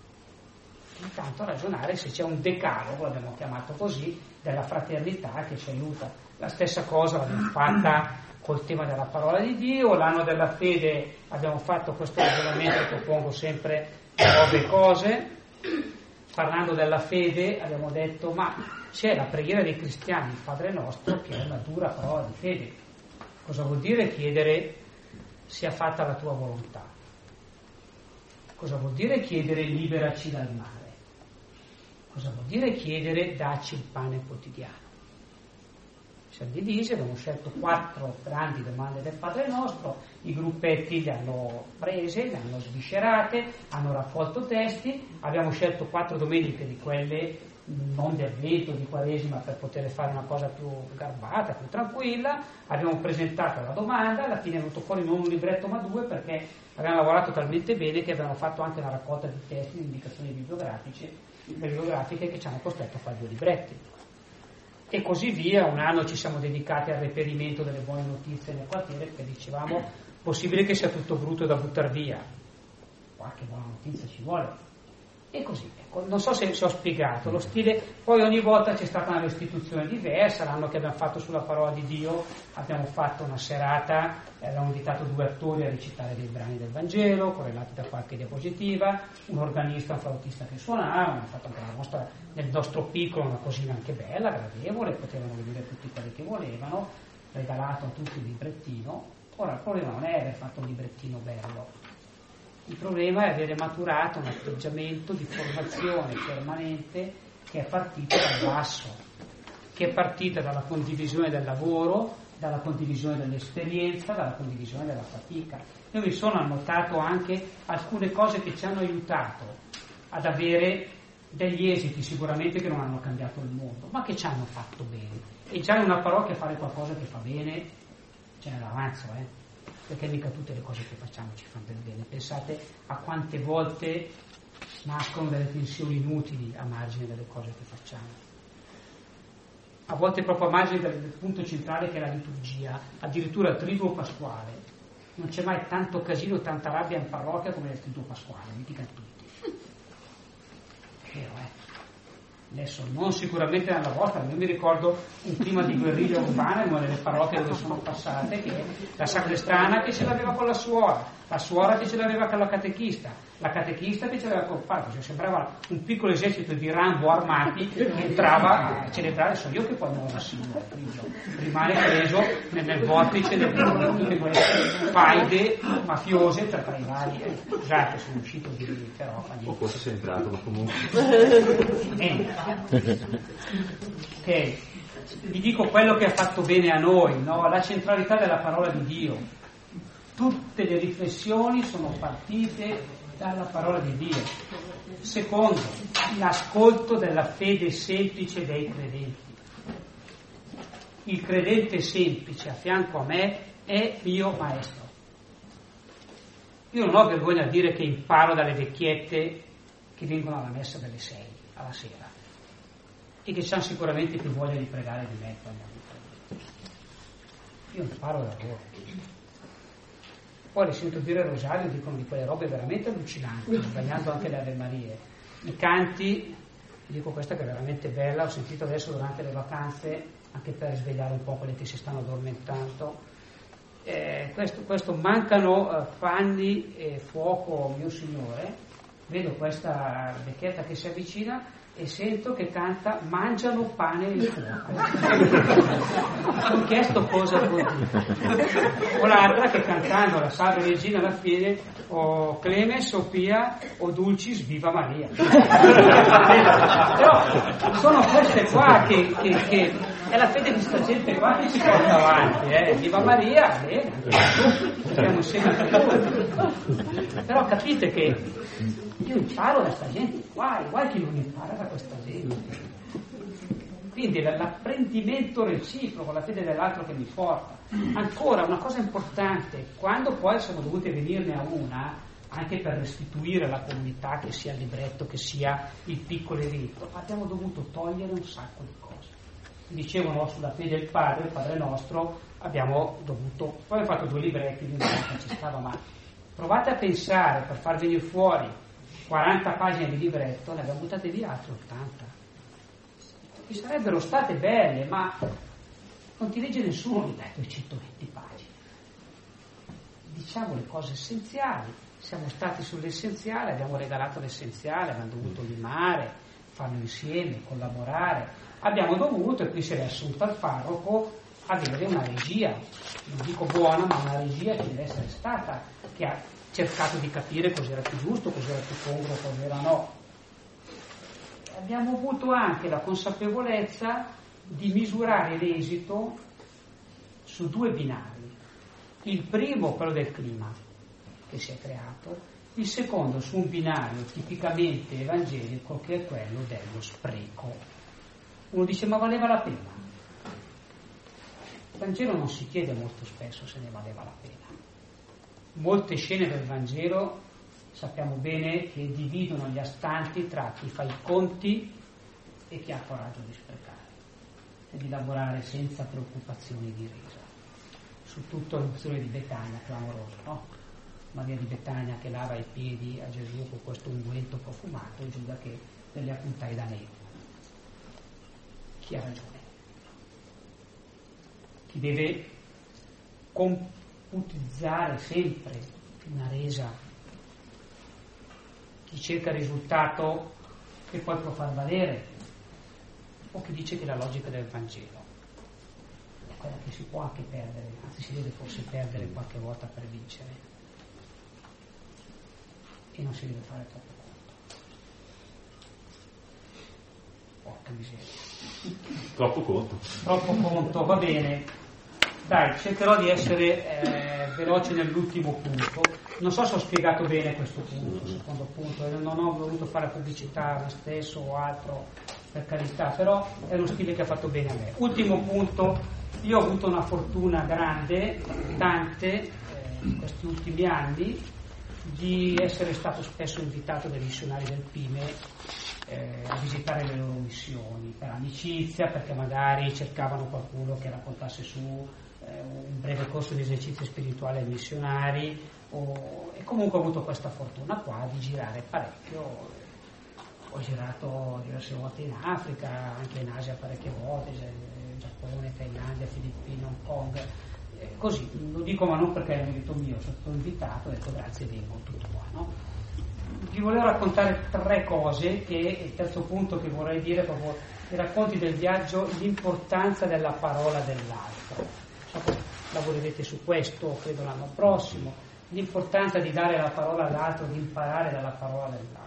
A: Intanto ragionare se c'è un decalogo, l'abbiamo chiamato così, della fraternità che ci aiuta. La stessa cosa l'abbiamo fatta col tema della parola di Dio, l'anno della fede abbiamo fatto questo ragionamento, propongo sempre nuove cose. Parlando della fede abbiamo detto, ma c'è la preghiera dei cristiani, il Padre Nostro, che è una dura parola di fede. Cosa vuol dire chiedere sia fatta la tua volontà? Cosa vuol dire chiedere liberaci dal male? Cosa vuol dire chiedere dacci il pane quotidiano? Siamo divisi, abbiamo scelto 4 grandi domande del Padre Nostro, i gruppetti le hanno prese, le hanno sviscerate, hanno raccolto testi, abbiamo scelto 4 domeniche di quelle non di Avvento, di Quaresima, per poter fare una cosa più garbata, più tranquilla. Abbiamo presentato la domanda, alla fine è venuto fuori non un libretto ma 2, perché abbiamo lavorato talmente bene che abbiamo fatto anche una raccolta di testi, di indicazioni bibliografiche che ci hanno costretto a fare 2 libretti. E così via. Un anno ci siamo dedicati al reperimento delle buone notizie nel quartiere, perché dicevamo possibile che sia tutto brutto da buttare via, qualche buona notizia ci vuole. E così, ecco, non so se ho spiegato lo stile. Poi ogni volta c'è stata una restituzione diversa. L'anno che abbiamo fatto sulla parola di Dio abbiamo fatto una serata, abbiamo invitato 2 attori a recitare dei brani del Vangelo correlati da qualche diapositiva, un organista, un flautista che suonava. Abbiamo fatto anche nel nostro piccolo una cosina anche bella, gradevole, potevano vedere tutti quelli che volevano, regalato a tutti un librettino. Ora il problema non è aver fatto un librettino bello, il problema è avere maturato un atteggiamento di formazione permanente che è partito dal basso, che è partita dalla condivisione del lavoro, dalla condivisione dell'esperienza, dalla condivisione della fatica. Io mi sono annotato anche alcune cose che ci hanno aiutato ad avere degli esiti, sicuramente che non hanno cambiato il mondo, ma che ci hanno fatto bene. E già in una parrocchia fare qualcosa che fa bene ce n'è l'avanzo, perché mica tutte le cose che facciamo ci fanno del bene. Pensate a quante volte nascono delle tensioni inutili a margine delle cose che facciamo, a volte proprio a margine del punto centrale che è la liturgia. Addirittura il triduo pasquale, non c'è mai tanto casino, tanta rabbia in parrocchia come nel triduo pasquale, mi dicono tutti. È vero, Adesso non sicuramente nella vostra, io mi ricordo un clima di guerriglia urbana in una delle parrocchie dove sono passate, che la sacrestana che ce l'aveva con la suora che ce l'aveva con la catechista che ce l'aveva con il parroco. Sembrava un piccolo esercito di Rambo armati che entrava a celebrare. So io che poi non rimane preso nel vortice di tutte queste faide mafiose tra i vari. Scusate, sono uscito di lì, però
B: o forse sei entrato, ma comunque
A: ok, vi dico quello che ha fatto bene a noi, no? La centralità della parola di Dio. Tutte le riflessioni sono partite dalla parola di Dio. Secondo, l'ascolto della fede semplice dei credenti. Il credente semplice a fianco a me è mio maestro. Io non ho vergogna a dire che imparo dalle vecchiette che vengono alla messa dalle 6 alla sera e che hanno sicuramente più voglia di pregare di me. Io imparo da loro. poi le sento dire il rosario, dicono di quelle robe veramente allucinanti, sbagliando anche le Ave Marie. I canti, dico questa che è veramente bella, ho sentito adesso durante le vacanze, anche per svegliare un po' quelli che si stanno addormentando. Questo mancano panni e fuoco, mio Signore. Vedo questa vecchietta che si avvicina e sento che canta mangiano pane e fuoco. Ho chiesto cosa vuol dire. O l'altra che cantando la Salve Regina alla fine, o Clemens, o Pia, o Dulcis, viva Maria. Però sono queste qua che è la fede di questa gente qua che si porta avanti, viva Maria, bene, siamo insieme a voi. Però capite che io imparo da questa gente, guai chi non impara da questa gente. Quindi l'apprendimento reciproco, la fede dell'altro che mi porta. Ancora una cosa importante, quando poi siamo dovuti venirne a una, anche per restituire alla comunità, che sia il libretto, che sia il piccolo rito, abbiamo dovuto togliere un sacco di cose. Dicevano sulla fede del Padre, il Padre nostro, abbiamo dovuto, poi abbiamo fatto 2 libretti, di che ci stava, ma provate a pensare, per far venire fuori 40 pagine di libretto, ne abbiamo buttate via altre 80. Che sarebbero state belle, ma non ti legge nessuno libretto di 120 pagine. Diciamo le cose essenziali, siamo stati sull'essenziale, abbiamo regalato l'essenziale, abbiamo dovuto limare, farlo insieme, collaborare. Abbiamo dovuto, e qui si è riassunto al parroco, avere una regia, non dico buona, ma una regia che deve essere stata, che ha cercato di capire cos'era più giusto, cos'era più congruo, cos'era no. Abbiamo avuto anche la consapevolezza di misurare l'esito su 2 binari. Il primo, quello del clima, che si è creato, il secondo su un binario tipicamente evangelico, che è quello dello spreco. Uno dice, ma valeva la pena? Il Vangelo non si chiede molto spesso se ne valeva la pena. Molte scene del Vangelo sappiamo bene che dividono gli astanti tra chi fa i conti e chi ha coraggio di sprecare e di lavorare senza preoccupazioni di resa. Su tutto l'opzione di Betania, clamoroso, no? Maria di Betania che lava i piedi a Gesù con questo unguento profumato, e Giuda che delle appuntai da neve. Chi ha ragione? Chi deve computizzare sempre una resa? Chi cerca il risultato che poi può far valere? O chi dice che la logica del Vangelo è quella che si può anche perdere, anzi si deve forse perdere qualche volta per vincere, e non si deve fare troppo conto. Porca miseria. Troppo conto, va bene. Dai, cercherò di essere veloce nell'ultimo punto. Non so se ho spiegato bene questo punto, il secondo punto, non ho voluto fare pubblicità a me stesso o altro, per carità, però è uno stile che ha fatto bene a me. Ultimo punto, io ho avuto una fortuna grande, tante, in questi ultimi anni, di essere stato spesso invitato dai missionari del Pime a visitare le loro missioni, per amicizia, perché magari cercavano qualcuno che raccontasse su un breve corso di esercizio spirituale ai missionari, e comunque ho avuto questa fortuna qua di girare parecchio. Ho girato diverse volte in Africa, anche in Asia parecchie volte, Giappone, Thailandia, Filippine, Hong Kong, così, lo dico ma non perché è merito mio, sono stato invitato, ho detto grazie, vengo, tutto qua, no? Vi volevo raccontare 3 cose, che il terzo punto che vorrei dire, proprio i racconti del viaggio, l'importanza della parola dell'altro. So che lavorerete su questo, credo l'anno prossimo, l'importanza di dare la parola all'altro, di imparare dalla parola dell'altro.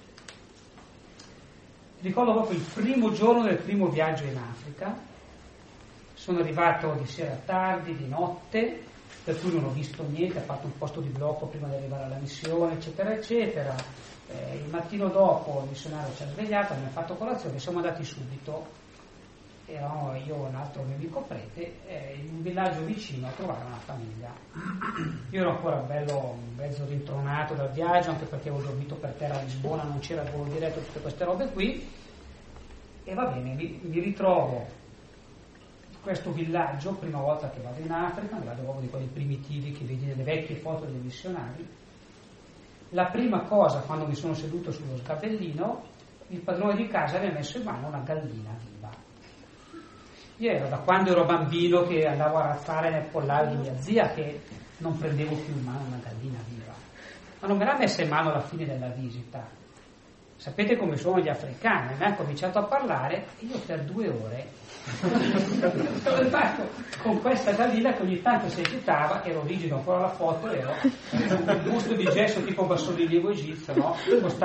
A: Ricordo proprio il primo giorno del primo viaggio in Africa, sono arrivato di sera tardi, di notte, per cui non ho visto niente, ho fatto un posto di blocco prima di arrivare alla missione, eccetera, eccetera. Il mattino dopo il missionario ci ha svegliato, mi ha fatto colazione, siamo andati subito, eravamo io e un altro mio amico prete, in un villaggio vicino a trovare una famiglia. Io ero ancora bello, mezzo rintronato dal viaggio, anche perché avevo dormito per terra a Lisbona, non c'era volo diretto, tutte queste robe qui, e va bene, mi ritrovo questo villaggio, prima volta che vado in Africa, un villaggio proprio di quelli primitivi che vedi nelle vecchie foto dei missionari, la prima cosa, quando mi sono seduto sullo sgabellino, il padrone di casa mi ha messo in mano una gallina viva. Io ero da quando ero bambino che andavo a razzare nel pollaio di mia zia che non prendevo più in mano una gallina viva, ma non me l'ha messa in mano alla fine della visita. Sapete come sono gli africani, mi hanno cominciato a parlare e io per 2 ore sono rimasto con questa gallina che ogni tanto si agitava, ero rigido ancora la foto, ero un busto di gesso tipo bassorilievo egizio, no?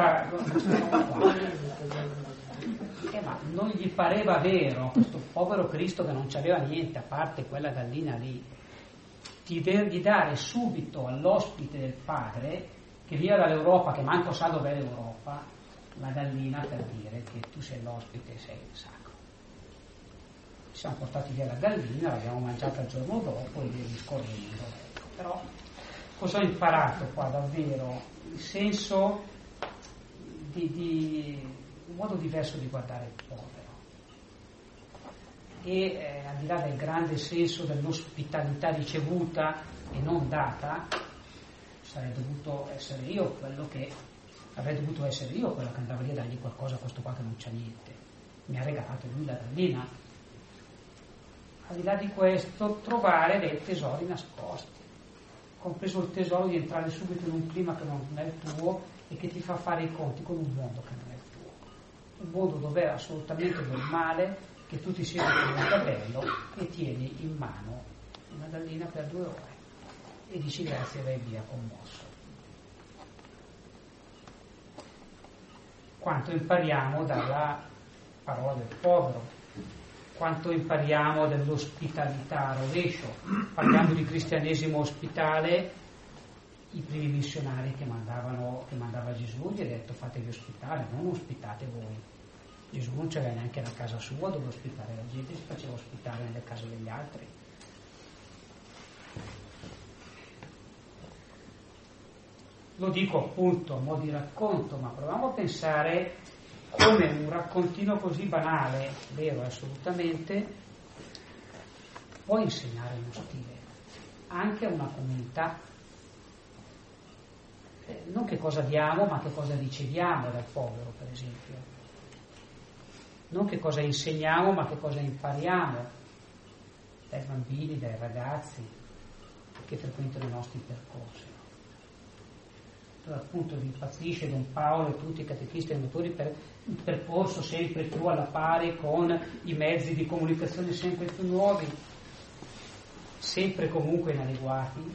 A: Ma non gli pareva vero, questo povero Cristo che non c'aveva niente a parte quella gallina lì, di dare subito all'ospite del padre che viene dall'Europa, che manco sa dov'è l'Europa, la gallina per dire che tu sei l'ospite e sei sacro. Ci siamo portati via la gallina, l'abbiamo mangiata il giorno dopo e via discorrendo. Però cosa ho imparato qua davvero? Il senso di un modo diverso di guardare il povero e al di là del grande senso dell'ospitalità ricevuta e non data, avrei dovuto essere io quello che andava lì a dargli qualcosa a questo qua che non c'ha niente. Mi ha regalato lui la gallina. Al di là di questo, trovare dei tesori nascosti, compreso il tesoro di entrare subito in un clima che non è il tuo e che ti fa fare i conti con un mondo che non è il tuo, un mondo dove è assolutamente normale che tu ti siedi con un capello e tieni in mano una gallina per 2 ore e dici grazie e vai via commosso. Quanto impariamo dalla parola del povero, quanto impariamo dell'ospitalità a rovescio. Parliamo di cristianesimo ospitale, i primi missionari che mandava Gesù gli ha detto fatevi ospitare, non ospitate voi. Gesù non c'aveva neanche la casa sua dove ospitare la gente, si faceva ospitare nelle case degli altri. Lo dico appunto a mo' di racconto, ma proviamo a pensare come un raccontino così banale, vero assolutamente, può insegnare uno stile anche a una comunità. Non che cosa diamo, ma che cosa riceviamo dal povero, per esempio. Non che cosa insegniamo, ma che cosa impariamo dai bambini, dai ragazzi che frequentano i nostri percorsi. Appunto vi impazzisce Don Paolo e tutti i catechisti e animatori per il percorso sempre più alla pari con i mezzi di comunicazione sempre più nuovi, sempre comunque inadeguati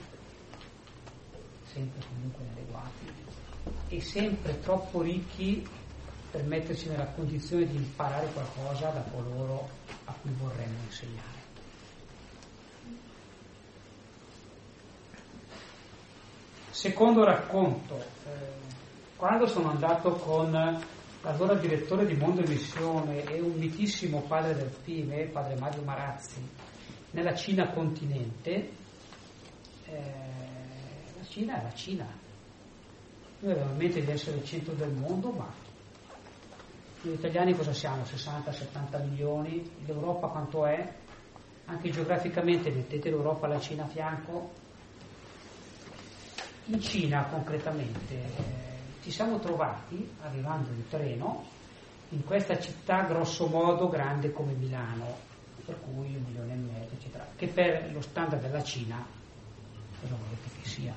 A: e sempre troppo ricchi per metterci nella condizione di imparare qualcosa da coloro a cui vorremmo insegnare. Secondo racconto, quando sono andato con l'allora direttore di Mondo e Missione e un mitissimo padre del PIME, padre Mario Marazzi, nella Cina continente, la Cina è la Cina. Noi avevamo in mente di essere il centro del mondo, ma noi italiani cosa siamo? 60-70 milioni, l'Europa quanto è? Anche geograficamente mettete l'Europa e la Cina a fianco. In Cina concretamente ci siamo trovati arrivando in treno in questa città grosso modo grande come Milano, per cui 1,5 milioni eccetera, che per lo standard della Cina cosa volete che sia?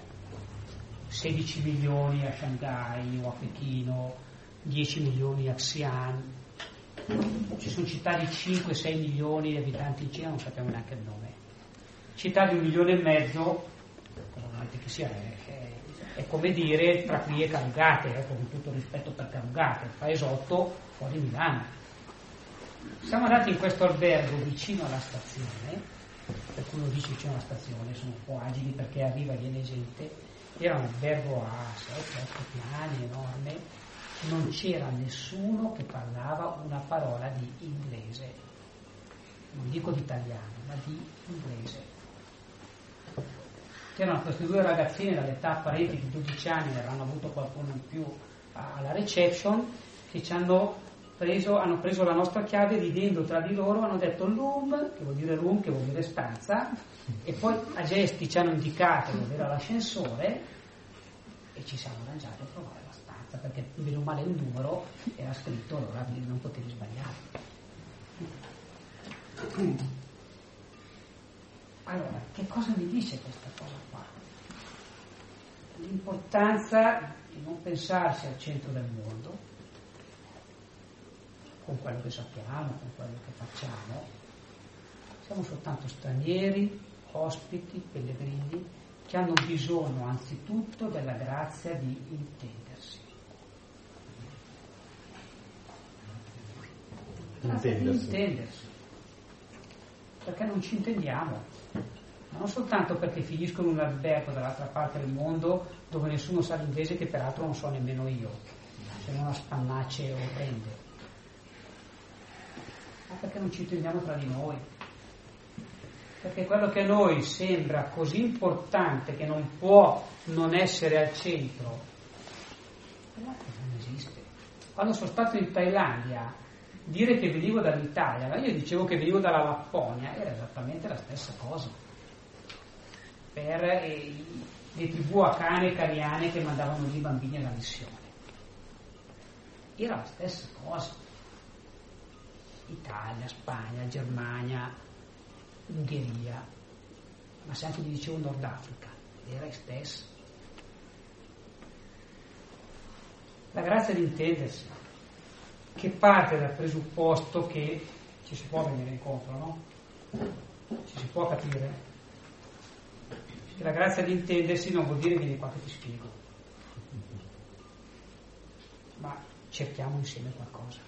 A: 16 milioni a Shanghai o a Pechino, 10 milioni a Xi'an. Ci sono città di 5-6 milioni di abitanti in Cina, non sappiamo neanche il nome. Città di 1,5 milioni che sia, è come dire tra qui e Carugate, con tutto rispetto per Carugate, il paesotto fuori Milano. Siamo andati in questo albergo vicino alla stazione, per cui lo dice vicino alla stazione, sono un po' agili perché arriva e viene gente, era un albergo a 7-8 piani, enorme, non c'era nessuno che parlava una parola di inglese, non dico di italiano, ma di inglese. C'erano queste 2 ragazzine dall'età apparente di 12 anni, ne avranno avuto qualcuno in più alla reception, che ci hanno hanno preso la nostra chiave, ridendo tra di loro, hanno detto room, che vuol dire stanza, e poi a gesti ci hanno indicato dove era l'ascensore e ci siamo arrangiati a trovare la stanza, perché bene o male il numero era scritto, allora non potevi sbagliare. Allora, che cosa mi dice questa cosa qua? L'importanza di non pensarsi al centro del mondo, con quello che sappiamo, con quello che facciamo. Siamo soltanto stranieri, ospiti, pellegrini, che hanno bisogno anzitutto della grazia di intendersi. Intendersi. Perché non ci intendiamo, ma non soltanto perché finiscono in un albergo dall'altra parte del mondo dove nessuno sa l'inglese, che peraltro non so nemmeno io, se non a spannacce orrende, ma perché non ci intendiamo tra di noi, perché quello che a noi sembra così importante che non può non essere al centro, non esiste. Quando sono stato in Thailandia, dire che venivo dall'Italia, ma io dicevo che venivo dalla Lapponia, era esattamente la stessa cosa per le tribù acane e cariane che mandavano lì i bambini alla missione. Era la stessa cosa. Italia, Spagna, Germania, Ungheria, ma se anche gli dicevo Nord Africa, era la stessa. La grazia di intendersi, che parte dal presupposto che ci si può venire incontro, no? Ci si può capire. E la grazia di intendersi non vuol dire vieni qua che ti spiego, ma cerchiamo insieme qualcosa.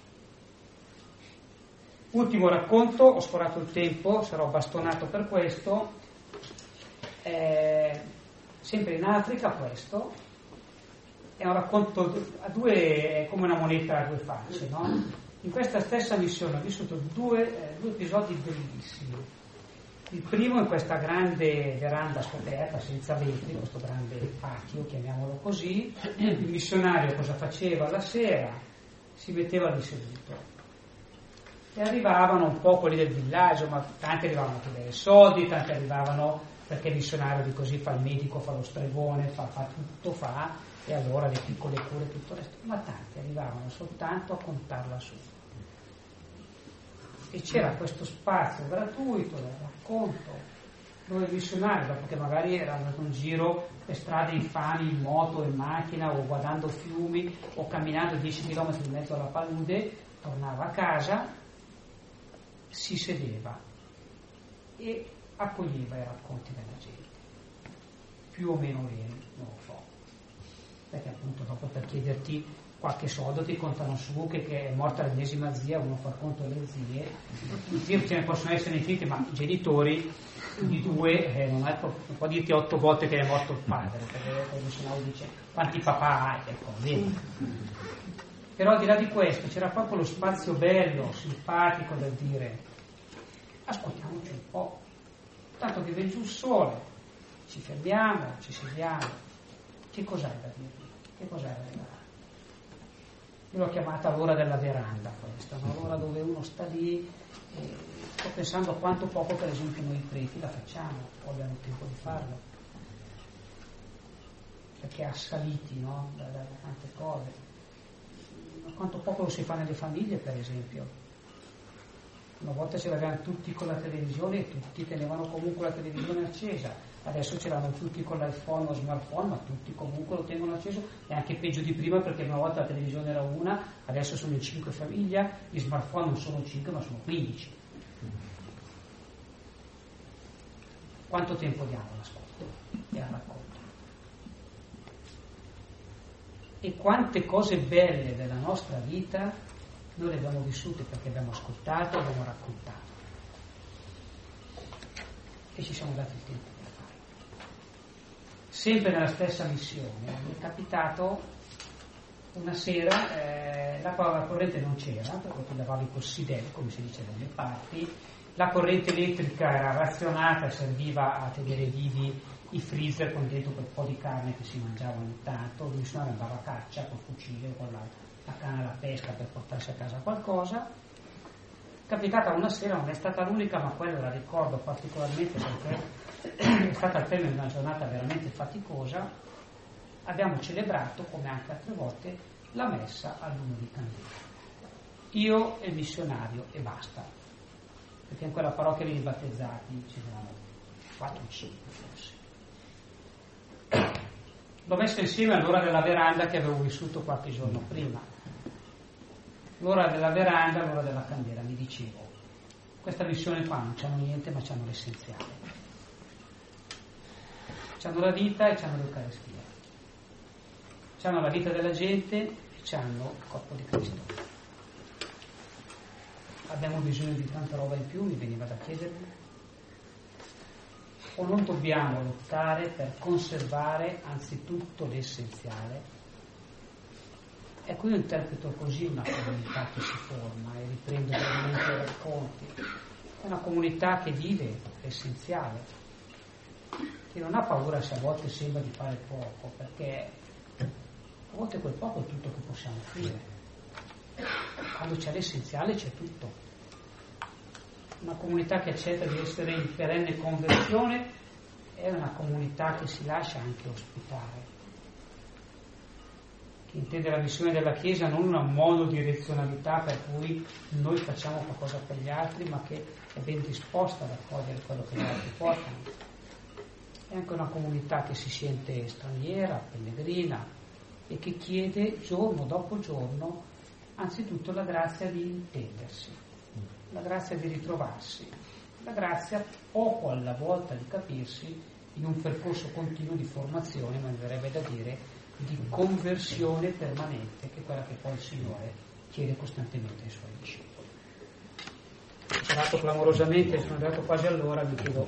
A: Ultimo racconto, ho sforato il tempo, sarò bastonato per questo, sempre in Africa questo, è un racconto a due, come una moneta a due facce, no? In questa stessa missione ho vissuto due episodi bellissimi. Il primo in questa grande veranda scoperta, senza vetri, questo grande patio, chiamiamolo così. Il missionario cosa faceva la sera? Si metteva lì seduto. E arrivavano un po' quelli del villaggio, ma tanti arrivavano a chiedere soldi, tanti arrivavano perché il missionario di così fa il medico, fa lo stregone, fa tutto, e allora le piccole cure e tutto il resto. Ma tanti arrivavano soltanto a contarla su. E c'era questo spazio gratuito del racconto, dove il missionario, dopo che magari era andato in giro per strade infami, in moto, in macchina, o guardando fiumi, o camminando 10 km in mezzo alla palude, tornava a casa, si sedeva e accoglieva i racconti della gente, più o meno veri, non lo so, perché appunto dopo per chiederti qualche soldo ti contano su che è morta l'ennesima zia, uno fa conto alle zie ce ne possono essere infinite, ma i genitori di due non può dirti 8 volte che è morto il padre, perché se no dice quanti papà hai, ecco, vedi. Però al di là di questo c'era proprio lo spazio bello, simpatico del dire ascoltiamoci un po', tanto che viene giù il sole, ci fermiamo, ci sediamo, che cos'hai da dire? Che cos'hai da dire? Io l'ho chiamata l'ora della veranda questa, no? L'ora dove uno sta lì e sto pensando a quanto poco per esempio noi preti la facciamo, o abbiamo tempo di farlo, perché assaliti, no? da tante cose, ma quanto poco lo si fa nelle famiglie per esempio. Una volta ce l'avevano tutti con la televisione e tutti tenevano comunque la televisione accesa, adesso ce l'hanno tutti con l'iPhone o smartphone, ma tutti comunque lo tengono acceso, e anche peggio di prima, perché una volta la televisione era una, adesso sono in 5 famiglie, gli smartphone non sono 5 ma sono 15. Quanto tempo diamo all'ascolto e al racconto? E quante cose belle della nostra vita noi le abbiamo vissute perché abbiamo ascoltato, abbiamo raccontato e ci siamo dati il tempo per fare. Sempre nella stessa missione mi è capitato una sera, la corrente non c'era, perché tu lavavi col sidel, come si dice dalle parti, la corrente elettrica era razionata e serviva a tenere vivi i freezer con dentro quel po' di carne che si mangiava ogni tanto. Il missionario andava a caccia col fucile o con la canna alla pesca per portarsi a casa qualcosa. Capitata una sera, non è stata l'unica, ma quella la ricordo particolarmente perché è stata il termine di una giornata veramente faticosa. Abbiamo celebrato, come anche altre volte, la messa al lume di candela. Io e il missionario e basta, perché in quella parrocchia lì di battezzati ci sono 4 o 5 forse. L'ho messa insieme all'ora della veranda che avevo vissuto qualche giorno prima. L'ora della veranda, l'ora della candela, mi dicevo, questa missione qua non c'hanno niente, ma c'hanno l'essenziale. C'hanno la vita e c'hanno l'Eucaristia. C'hanno la vita della gente e c'hanno il corpo di Cristo. Abbiamo bisogno di tanta roba in più, mi veniva da chiedermi. O non dobbiamo lottare per conservare anzitutto l'essenziale? Ecco, io interpreto così una comunità che si forma e riprendo veramente i racconti. È una comunità che vive l'essenziale, che non ha paura se a volte sembra di fare poco, perché a volte quel poco è tutto che possiamo offrire. Quando c'è l'essenziale c'è tutto. Una comunità che accetta di essere in perenne conversione è una comunità che si lascia anche ospitare, che intende la missione della Chiesa non una monodirezionalità per cui noi facciamo qualcosa per gli altri, ma che è ben disposta ad accogliere quello che gli altri portano. È anche una comunità che si sente straniera, pellegrina e che chiede giorno dopo giorno anzitutto la grazia di intendersi, la grazia di ritrovarsi, la grazia poco alla volta di capirsi in un percorso continuo di formazione, ma mi verrebbe da dire di conversione permanente, che è quella che poi il Signore chiede costantemente ai Suoi discepoli. Ho parlato clamorosamente, sono arrivato quasi all'ora, vi chiedo